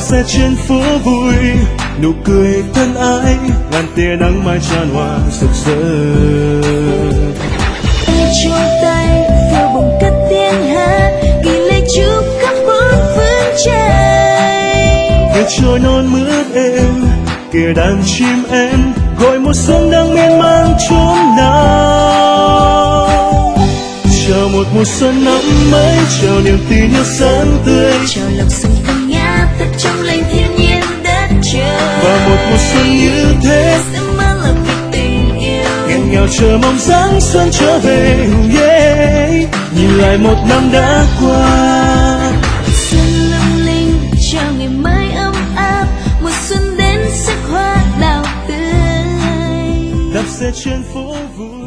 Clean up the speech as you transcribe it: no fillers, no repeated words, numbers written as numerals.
xe trên phố vui, nụ cười thân ái, ngàn tia nắng mai tràn hòa rực rỡ. Chung tay vừa bùng cất tiếng hát, ghi lời chúc khắp bốn phương trời. Kìa trôi non mướt êm, kìa đàn chim én gọi mùa xuân đang miên man chốn nào. Chào một mùa xuân năm mới, chào niềm tin yêu sáng tươi, chào lộc xuân thanh ngát thật trong lành thiên nhiên đất trời. và một mùa xuân như thế sẽ mơ là vì tình yêu, nghẹn ngào chờ mong giáng xuân trở về. Nhìn lại một năm đã qua, xuân lung linh chào ngày mới ấm áp, mùa xuân đến sắc hoa đào tươi. đạp xe trên phố vui.